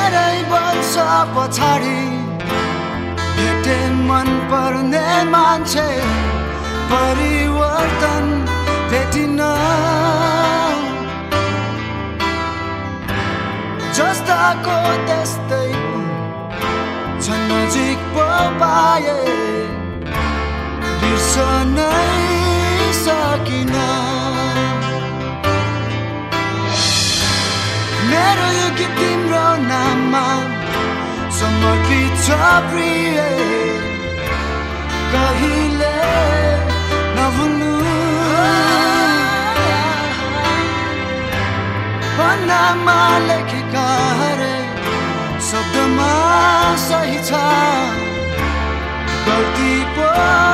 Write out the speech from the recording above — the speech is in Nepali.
धेरै वर्ष पछाडि भेटे मन पर्ने मान्छे परिवर्तन भेटिन जस्ताको त्यस्तै नजिक पो पाए बिर्सनै सकिन मेरो यो गीत तिम्रो नाममा समर्पित छ प्रिय कहिले नभुल्नु भन्नामा लेखेका हरेक शब्दमा सही छ गल्ती पो